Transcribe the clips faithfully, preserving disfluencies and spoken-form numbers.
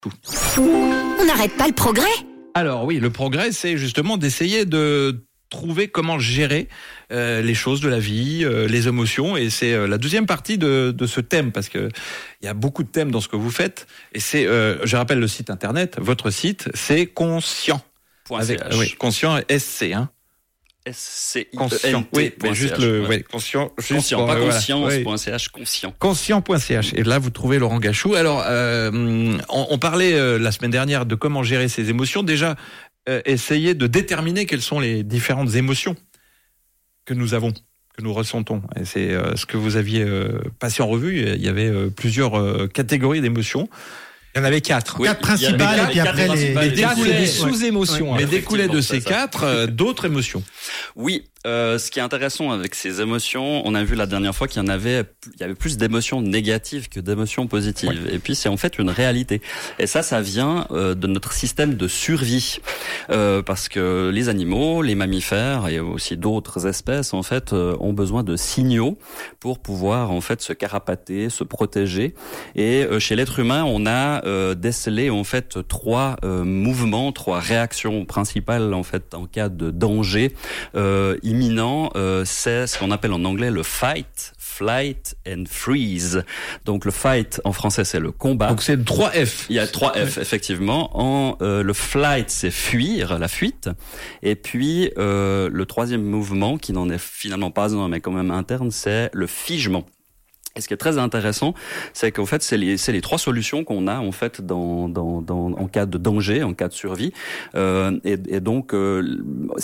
tout. On n'arrête pas le progrès. Alors oui, le progrès, c'est justement d'essayer de trouver comment gérer euh, les choses de la vie, euh, les émotions, et c'est euh, la deuxième partie de, de ce thème, parce que il y a beaucoup de thèmes dans ce que vous faites, et c'est, euh, je rappelle le site internet, votre site, c'est conscient. Avec, oui, conscient, S C, hein. S C I E N T. Conscient, oui, mais juste le, ouais, conscient, juste conscient, pour, pas voilà, conscience.ch, oui. conscient. Conscient point c h. Et là, vous trouvez Laurent Gachou. Alors, euh, on, on parlait euh, la semaine dernière de comment gérer ses émotions. Déjà, euh, essayer de déterminer quelles sont les différentes émotions que nous avons, que nous ressentons. Et c'est euh, ce que vous aviez euh, passé en revue. Il y avait euh, plusieurs euh, catégories d'émotions. Il y en avait quatre. Oui, quatre principales, et puis après les, les quatre, découlaient des sous-émotions. Ouais. Mais découlaient de ces ça. quatre euh, d'autres émotions. Oui, euh, ce qui est intéressant avec ces émotions, on a vu la dernière fois qu'il y en avait, il y avait plus d'émotions négatives que d'émotions positives. Ouais. Et puis c'est en fait une réalité. Et ça, ça vient euh, de notre système de survie, euh, parce que les animaux, les mammifères et aussi d'autres espèces en fait euh, ont besoin de signaux pour pouvoir en fait se carapater, se protéger. Et euh, chez l'être humain, on a euh, décelé en fait trois euh, mouvements, trois réactions principales en fait en cas de danger euh, imminent. Euh, c'est ce qu'on appelle en anglais le fight, flight and freeze. Donc le fight en français c'est le combat. Donc c'est trois F. Il y a trois F ouais. effectivement. En euh, le flight c'est fuir, la fuite. Et puis euh, le troisième mouvement qui n'en est finalement pas un mais quand même interne, c'est le figement. Et ce qui est très intéressant, c'est qu'en fait, c'est les, c'est les trois solutions qu'on a en fait dans, dans, dans, en cas de danger, en cas de survie. Euh, et, et donc, euh,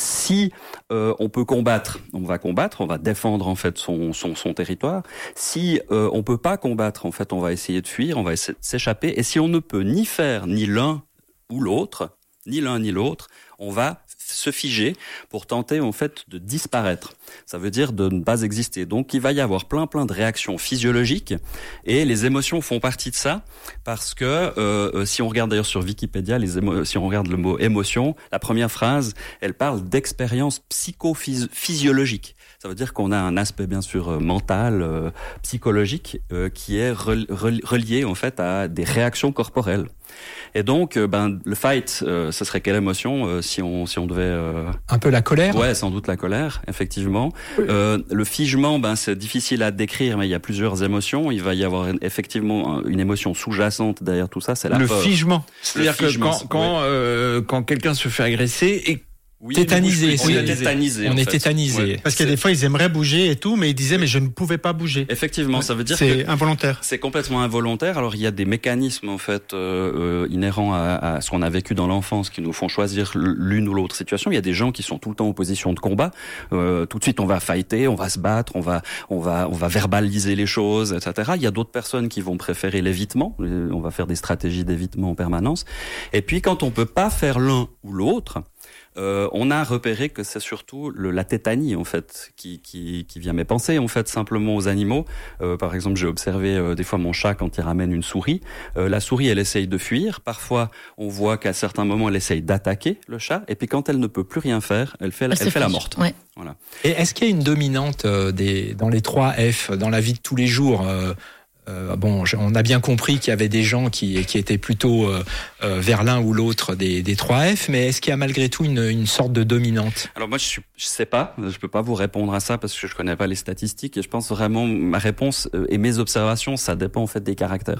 si euh, on peut combattre, on va combattre, on va défendre en fait son, son, son territoire. Si euh, on peut pas combattre, en fait, on va essayer de fuir, on va essayer de s'échapper. Et si on ne peut ni faire ni l'un ou l'autre, ni l'un ni l'autre, on va se figer pour tenter en fait de disparaître. Ça veut dire de ne pas exister. Donc il va y avoir plein plein de réactions physiologiques et les émotions font partie de ça parce que euh, si on regarde d'ailleurs sur Wikipédia, les émo- si on regarde le mot émotion, la première phrase, elle parle d'expérience psychophysiologique. Ça veut dire qu'on a un aspect bien sûr euh, mental, euh, psychologique, euh, qui est rel- rel- relié en fait à des réactions corporelles. Et donc, euh, ben le fight, euh, ce serait quelle émotion euh, si on si on devait euh... un peu la colère. Ouais, sans doute la colère, effectivement. Oui. Euh, le figement, ben c'est difficile à décrire, mais il y a plusieurs émotions. Il va y avoir effectivement une émotion sous-jacente derrière tout ça, c'est la le peur. Figement. C'est-à-dire le que figement, quand quand, ouais. euh, quand quelqu'un se fait agresser et Oui, tétanisé, on est tétanisé. On en est fait. tétanisé. Ouais. Parce qu'il y a des fois, ils aimeraient bouger et tout, mais ils disaient, mais je ne pouvais pas bouger. Effectivement, ça veut dire c'est que involontaire. C'est complètement involontaire. Alors, il y a des mécanismes, en fait, euh, euh, inhérents à, à ce qu'on a vécu dans l'enfance qui nous font choisir l'une ou l'autre situation. Il y a des gens qui sont tout le temps en position de combat. Euh, tout de suite, on va fighter, on va se battre, on va, on va, on va verbaliser les choses, et cetera. Il y a d'autres personnes qui vont préférer l'évitement. On va faire des stratégies d'évitement en permanence. Et puis, quand on peut pas faire l'un ou l'autre, Euh, on a repéré que c'est surtout le, la tétanie en fait qui, qui, qui vient. Mais pensez en fait simplement aux animaux. Euh, par exemple, j'ai observé euh, des fois mon chat quand il ramène une souris. Euh, la souris, elle essaye de fuir. Parfois, on voit qu'à certains moments, elle essaye d'attaquer le chat. Et puis quand elle ne peut plus rien faire, elle fait, elle, elle fait la morte. Ouais. Voilà. Et est-ce qu'il y a une dominante euh, des dans les trois F dans la vie de tous les jours? euh, Euh, bon, on a bien compris qu'il y avait des gens qui, qui étaient plutôt euh, euh, vers l'un ou l'autre des, des trois F, mais est-ce qu'il y a malgré tout une, une sorte de dominante? Alors moi, je suis, je sais pas, je peux pas vous répondre à ça parce que je connais pas les statistiques et je pense vraiment ma réponse et mes observations, ça dépend en fait des caractères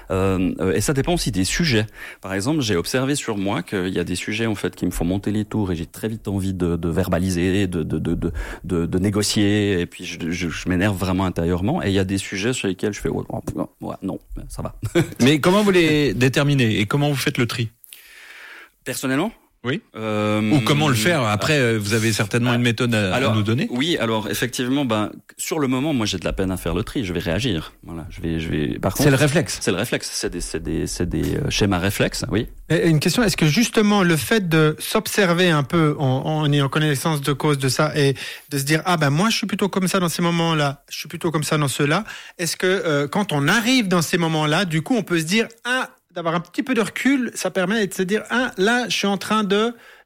euh, et ça dépend aussi des sujets. Par exemple, j'ai observé sur moi qu'il y a des sujets en fait qui me font monter les tours et j'ai très vite envie de, de verbaliser, de, de, de, de, de, de négocier et puis je, je, je m'énerve vraiment intérieurement. Et il y a des sujets sur lesquels je fais oh, ouais, non, ça va. Mais comment vous les déterminez et comment vous faites le tri? Personnellement? Oui. Euh, Ou comment le faire? Après, vous avez certainement une méthode à, alors, à nous donner. Oui, alors effectivement, ben sur le moment, moi j'ai de la peine à faire le tri. Je vais réagir. Voilà, je vais, je vais. Par contre, c'est le réflexe. C'est le réflexe. C'est des, c'est des, c'est des schémas réflexes. Oui. Et une question, est-ce que justement le fait de s'observer un peu en, en ayant connaissance de cause de ça et de se dire ah ben moi je suis plutôt comme ça dans ces moments-là, je suis plutôt comme ça dans ceux-là, est-ce que euh, quand on arrive dans ces moments-là, du coup on peut se dire ah d'avoir un petit peu de recul, ça permet de se dire ah là je suis en train de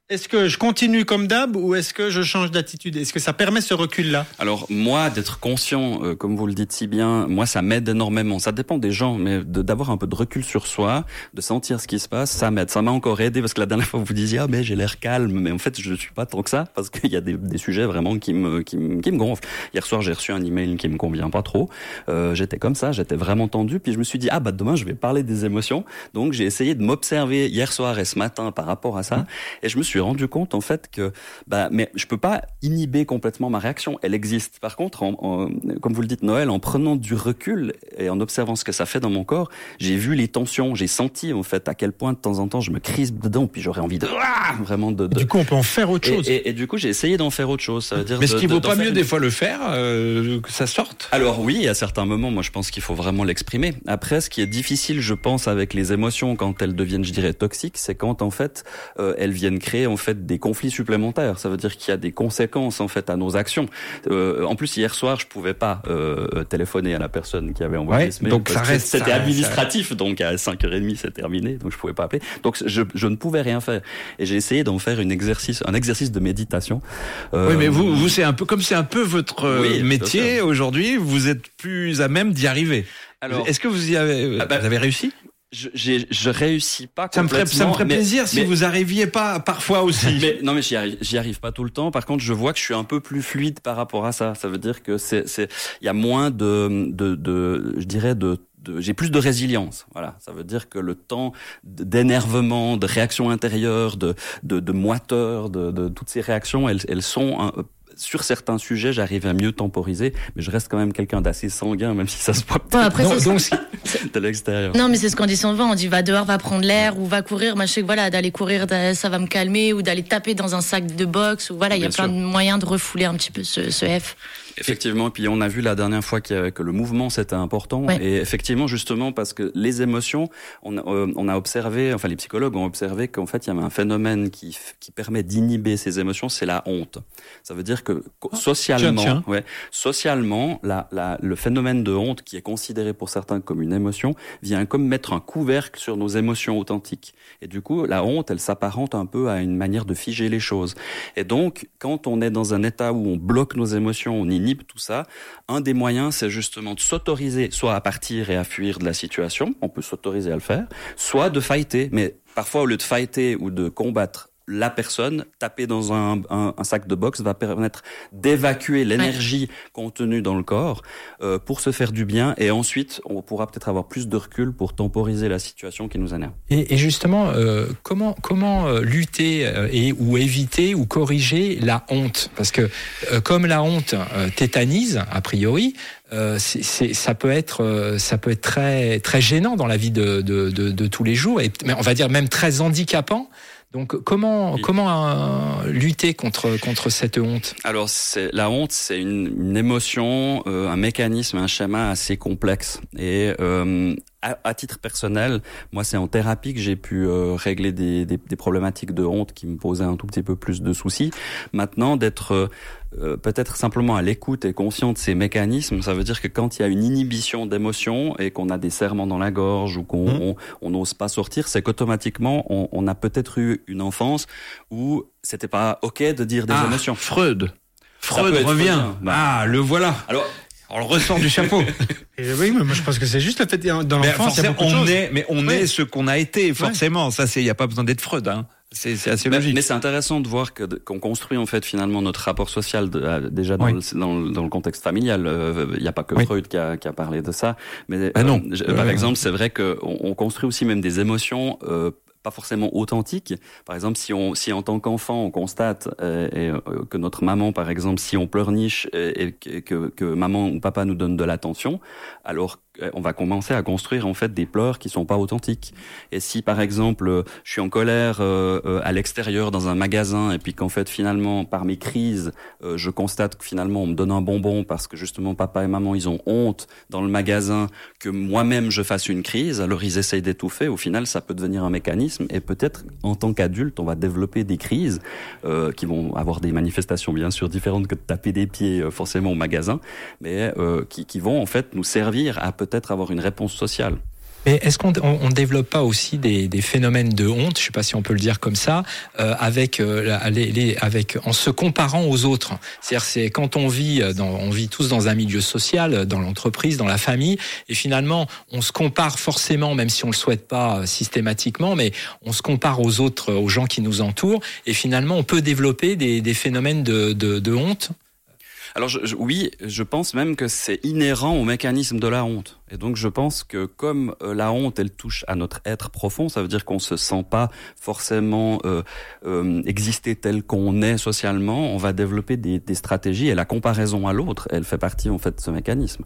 est-ce que je continue comme d'hab ou est-ce que je change d'attitude? Est-ce que ça permet ce recul-là? Alors moi, d'être conscient, euh, comme vous le dites si bien, moi ça m'aide énormément. Ça dépend des gens, mais de, d'avoir un peu de recul sur soi, de sentir ce qui se passe, ça m'aide. Ça m'a encore aidé parce que la dernière fois vous disiez ah mais j'ai l'air calme, mais en fait je ne suis pas tant que ça parce qu'il y a des, des sujets vraiment qui me qui me qui me gonflent. Hier soir j'ai reçu un email qui me convient pas trop. Euh, j'étais comme ça, j'étais vraiment tendu, puis je me suis dit ah bah demain je vais parler des émotions. Donc j'ai essayé de m'observer hier soir et ce matin par rapport à ça, mmh. et je me suis rendu compte en fait que bah mais je peux pas inhiber complètement ma réaction, elle existe. Par contre, en, en, comme vous le dites Noël, en prenant du recul et en observant ce que ça fait dans mon corps, j'ai vu les tensions, j'ai senti en fait à quel point de temps en temps je me crispe dedans, puis j'aurais envie de ah, vraiment de, de... Du coup, on peut en faire autre chose. Et, et, et du coup, j'ai essayé d'en faire autre chose. Ça veut dire mais est-ce qu'il de, vaut de, pas mieux une... des fois le faire, euh, que ça sorte? Alors oui, à certains moments, moi je pense qu'il faut vraiment l'exprimer. Après, ce qui est difficile, je pense, avec les émotions quand elles deviennent, je dirais, toxiques, c'est quand en fait euh, elles viennent créer en fait des conflits supplémentaires. Ça veut dire qu'il y a des conséquences en fait à nos actions. Euh, en plus, hier soir, je pouvais pas euh, téléphoner à la personne qui avait envoyé ouais, ce mail. Donc ça reste, c'était ça, administratif, ça... donc à cinq heures trente c'est terminé, donc je pouvais pas appeler. Donc je, je ne pouvais rien faire. Et j'ai essayé d'en faire une exercice, un exercice de méditation. Euh, oui, mais vous, vous c'est un peu comme c'est un peu votre oui, métier aujourd'hui. Vous êtes plus à même d'y arriver. Alors, est-ce que vous y avez, ah bah, vous avez réussi? Je, j'ai, je réussis pas ça complètement. Me ferait, ça me ferait mais, plaisir si mais, vous arriviez pas parfois aussi. Mais, non, mais j'y arrive, j'y arrive pas tout le temps. Par contre, je vois que je suis un peu plus fluide par rapport à ça. Ça veut dire que c'est, c'est, il y a moins de, de, de, je dirais de, de, j'ai plus de résilience. Voilà. Ça veut dire que le temps d'énervement, de réaction intérieure, de, de, de moiteur, de, de toutes ces réactions, elles, elles sont un, sur certains sujets, j'arrive à mieux temporiser, mais je reste quand même quelqu'un d'assez sanguin, même si ça se voit bon, après, non, donc, de l'extérieur. Non, mais c'est ce qu'on dit souvent. On dit va dehors, va prendre l'air, ou va courir. Moi, je sais que voilà, d'aller courir, ça va me calmer, ou d'aller taper dans un sac de boxe, ou voilà, il y a plein de moyens de refouler un petit peu ce, ce F. Effectivement, et puis on a vu la dernière fois que, que le mouvement c'était important, ouais. Et effectivement justement parce que les émotions, on a, euh, on a observé, enfin les psychologues ont observé qu'en fait il y avait un phénomène qui, qui permet d'inhiber ces émotions, c'est la honte. Ça veut dire que socialement, tiens, tiens. Ouais, socialement, la, la, le phénomène de honte qui est considéré pour certains comme une émotion vient comme mettre un couvercle sur nos émotions authentiques. Et du coup, la honte, elle s'apparente un peu à une manière de figer les choses. Et donc, quand on est dans un état où on bloque nos émotions, on inhibe tout ça, un des moyens, c'est justement de s'autoriser soit à partir et à fuir de la situation, on peut s'autoriser à le faire, soit de fighter. Mais parfois, au lieu de fighter ou de combattre la personne, taper dans un, un, un sac de boxe va permettre d'évacuer l'énergie ouais. contenue dans le corps euh, pour se faire du bien, et ensuite on pourra peut-être avoir plus de recul pour temporiser la situation qui nous énerve. Et, et justement, euh, comment comment euh, lutter euh, et ou éviter ou corriger la honte? Parce que euh, comme la honte euh, tétanise a priori, euh, c'est, c'est, ça peut être euh, ça peut être très très gênant dans la vie de de, de, de tous les jours, et on va dire même très handicapant. Donc comment oui. comment euh, lutter contre contre cette honte? Alors c'est la honte, c'est une, une émotion, euh, un mécanisme, un schéma assez complexe. Et euh, à, à titre personnel, moi c'est en thérapie que j'ai pu euh, régler des, des des problématiques de honte qui me posaient un tout petit peu plus de soucis. Maintenant, d'être euh, Euh, peut-être simplement à l'écoute et conscient de ces mécanismes, ça veut dire que quand il y a une inhibition d'émotions et qu'on a des serrements dans la gorge ou qu'on mmh. on n'ose pas sortir, c'est qu'automatiquement on, on a peut-être eu une enfance où c'était pas ok de dire des ah, émotions. Freud, Freud revient. Bah. Ah, le voilà. Alors. On le ressort du chapeau. Et oui, mais moi je pense que c'est juste le fait dans l'enfance, il y a beaucoup de on choses. est, mais on ouais. est ce qu'on a été forcément. Ouais. Ça, c'est, il y a pas besoin d'être Freud. Hein. C'est, c'est assez mais, logique. Mais c'est intéressant de voir que qu'on construit en fait finalement notre rapport social de, euh, déjà dans, oui. le, dans, le, dans le contexte familial. Il euh, n'y a pas que oui. Freud qui a, qui a parlé de ça. Mais ah non. Euh, par euh, exemple, c'est vrai que on, on construit aussi même des émotions. Euh, pas forcément authentique. Par exemple, si on, si en tant qu'enfant on constate euh, et, euh, que notre maman, par exemple, si on pleurniche et, et que, que maman ou papa nous donne de l'attention, alors on va commencer à construire en fait des pleurs qui sont pas authentiques. Et si par exemple je suis en colère euh, euh, à l'extérieur dans un magasin et puis qu'en fait finalement par mes crises euh, je constate que finalement on me donne un bonbon parce que justement papa et maman ils ont honte dans le magasin que moi-même je fasse une crise, alors ils essayent d'étouffer. Au final ça peut devenir un mécanisme et peut-être en tant qu'adulte on va développer des crises euh, qui vont avoir des manifestations bien sûr différentes que de taper des pieds euh, forcément au magasin, mais euh, qui, qui vont en fait nous servir à peut-être avoir une réponse sociale. Mais est-ce qu'on on, on développe pas aussi des, des phénomènes de honte, je sais pas si on peut le dire comme ça, euh, avec euh, les, les, avec en se comparant aux autres. C'est-à-dire c'est quand on vit dans, on vit tous dans un milieu social, dans l'entreprise, dans la famille, et finalement on se compare forcément, même si on le souhaite pas systématiquement, mais on se compare aux autres, aux gens qui nous entourent, et finalement on peut développer des, des phénomènes de, de, de honte. Alors je, je, oui, je pense même que c'est inhérent au mécanisme de la honte. Et donc je pense que comme euh, la honte, elle touche à notre être profond, ça veut dire qu'on se sent pas forcément euh, euh, exister tel qu'on est socialement, on va développer des, des stratégies, et la comparaison à l'autre, elle fait partie en fait de ce mécanisme.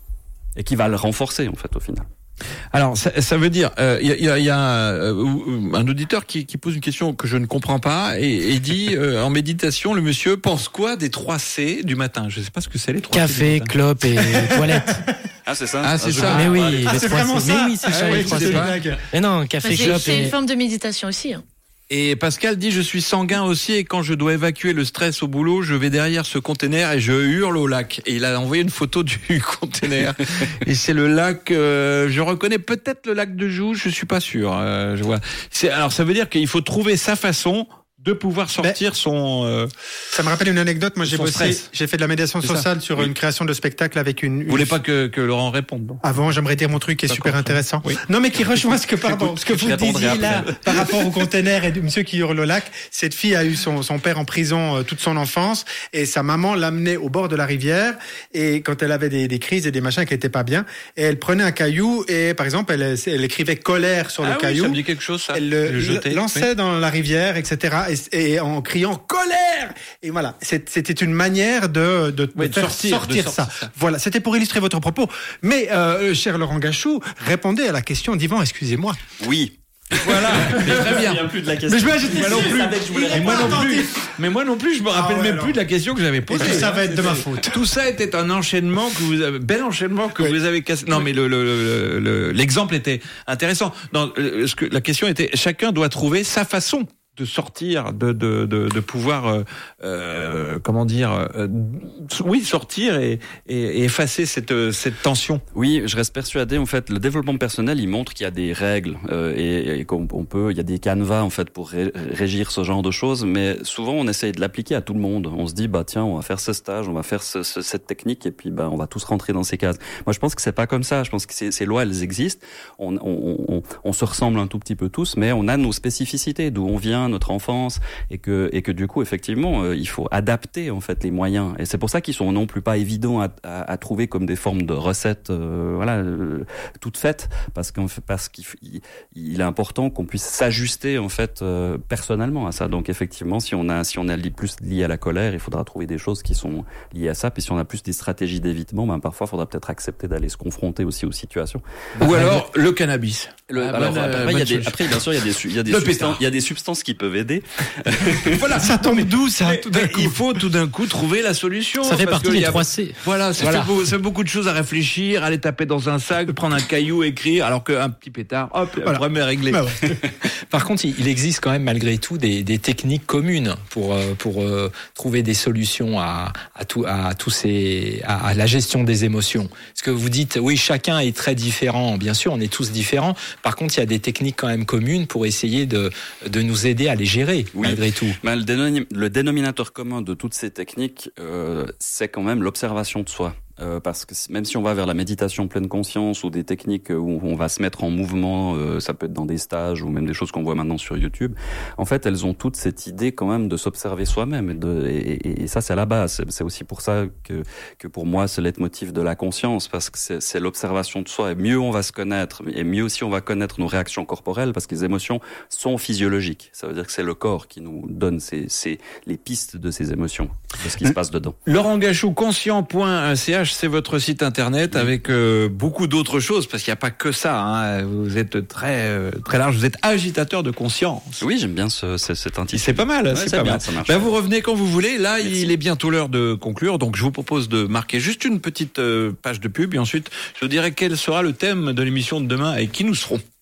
Et qui va le renforcer en fait au final. Alors, ça, ça veut dire, il euh, y, y, a, y a euh, un auditeur qui, qui pose une question que je ne comprends pas et, et dit, euh, en méditation, le monsieur pense quoi des trois C du matin? Je ne sais pas ce que c'est les trois C. Café, clope et toilette. Ah, c'est ça? Ah, c'est ça. Mais oui, ah, les c'est trois vraiment C. ça. Mais oui, c'est ça, ah, les oui, trois c'est C. blague. Mais non, café, Bah, c'est, clope c'est et... une forme de méditation aussi. Hein. Et Pascal dit, je suis sanguin aussi et quand je dois évacuer le stress au boulot, je vais derrière ce conteneur et je hurle au lac. Et il a envoyé une photo du conteneur. Et c'est le lac, euh, je reconnais peut-être le lac de Joux, je suis pas sûr. Euh, je vois. C'est, alors ça veut dire qu'il faut trouver sa façon de pouvoir sortir ben, son... Euh, ça me rappelle une anecdote. Moi, j'ai bossé, stress. j'ai fait de la médiation c'est sociale ça. sur oui. une création de spectacle avec une... Vous voulez pas que, que Laurent réponde, non? Avant, j'aimerais dire mon truc qui est D'accord, super intéressant. Oui. Non, mais qui rejoint ce que, pardon, ce que vous disiez là, par rapport au conteneur et du monsieur qui hurle au lac. Cette fille a eu son, son père en prison euh, toute son enfance et sa maman l'amenait au bord de la rivière et quand elle avait des, des crises et des machins qui étaient pas bien, et elle prenait un caillou et, par exemple, elle, elle écrivait colère sur ah le oui, caillou. Ça me dit quelque chose, ça. Elle le, le jetait, lançait oui. dans la rivière, et cetera. Et, et en criant colère. Et voilà, c'était une manière de, de, oui, de, de faire sortir, sortir, de sortir ça. ça. Voilà, c'était pour illustrer votre propos. Mais, euh, cher Laurent Gachou, répondez à la question d'Yvan, excusez-moi. Oui. Voilà, mais très bien. Plus de la mais je me moi non plus. Et moi non plus. Mais moi non plus, je me rappelle ah ouais, même alors. plus de la question que j'avais posée. Ça va être de ma faute. Tout ça était un enchaînement que vous avez, bel enchaînement que oui. vous avez cassé. Non, oui. mais le, le, le, l'exemple était intéressant. Non, ce que la question était, chacun doit trouver sa façon de sortir, de de de, de pouvoir, euh, euh, comment dire, euh, oui, sortir et, et, et effacer cette cette tension. Oui, je reste persuadé. En fait, le développement personnel, il montre qu'il y a des règles euh, et, et qu'on on peut, il y a des canevas en fait pour ré, régir ce genre de choses. Mais souvent, on essaye de l'appliquer à tout le monde. On se dit, bah tiens, on va faire ce stage, on va faire ce, ce, cette technique, et puis bah on va tous rentrer dans ces cases. Moi, je pense que c'est pas comme ça. Je pense que ces, ces lois, elles existent. On, on, on, on se ressemble un tout petit peu tous, mais on a nos spécificités, d'où on vient, notre enfance, et que et que du coup effectivement euh, il faut adapter en fait les moyens, et c'est pour ça qu'ils sont non plus pas évidents à, à, à trouver comme des formes de recettes euh, voilà euh, toutes faites, parce qu'en fait parce qu'il il est important qu'on puisse s'ajuster en fait euh, personnellement à ça. Donc effectivement, si on a si on a plus lié à la colère, il faudra trouver des choses qui sont liées à ça, puis si on a plus des stratégies d'évitement, ben parfois il faudra peut-être accepter d'aller se confronter aussi aux situations. Ou alors le cannabis. Le, ah, alors, bonne, après, il y a des, après, bien sûr, il y a des, il y a des substances, il y a des substances qui peuvent aider. Voilà, ça tombe d'où, ça? Mais, tout d'un coup. Il faut tout d'un coup trouver la solution. Ça fait partie des trois C. Voilà, ça voilà. fait beau, ça fait beaucoup de choses à réfléchir, aller taper dans un sac, prendre un caillou, écrire, alors qu'un petit pétard, hop, voilà. Le problème est réglé. Bah ouais. Par contre, il existe quand même malgré tout des, des techniques communes pour pour euh, trouver des solutions à à tout à tous ces à, à la gestion des émotions. Parce que vous dites, oui, chacun est très différent. Bien sûr, on est tous différents. Par contre, il y a des techniques quand même communes pour essayer de de nous aider à les gérer, oui. malgré tout. Ben, le, dénomi- le dénominateur commun de toutes ces techniques, euh, c'est quand même l'observation de soi. Euh, parce que même si on va vers la méditation pleine conscience ou des techniques où on va se mettre en mouvement, euh, ça peut être dans des stages ou même des choses qu'on voit maintenant sur YouTube, en fait elles ont toutes cette idée quand même de s'observer soi-même, et, de, et, et, et ça c'est à la base. C'est, c'est aussi pour ça que, que pour moi c'est le leitmotiv de la conscience, parce que c'est, c'est l'observation de soi, et mieux on va se connaître, et mieux aussi on va connaître nos réactions corporelles, parce que les émotions sont physiologiques. Ça veut dire que c'est le corps qui nous donne ces, ces, les pistes de ces émotions, de ce qui se passe dedans. Laurent Gachou, conscient point c h, c'est votre site internet, oui. avec euh, beaucoup d'autres choses, parce qu'il n'y a pas que ça. Hein. Vous êtes très euh, très large. Vous êtes agitateur de conscience. Oui, j'aime bien ce, ce, cet intitulé. C'est pas mal. Ouais, c'est, c'est pas bien, mal. Ça marche. Ben, vous revenez quand vous voulez. Là, Merci. Il est bientôt l'heure de conclure. Donc, je vous propose de marquer juste une petite euh, page de pub, et ensuite, je vous dirai quel sera le thème de l'émission de demain et qui nous serons.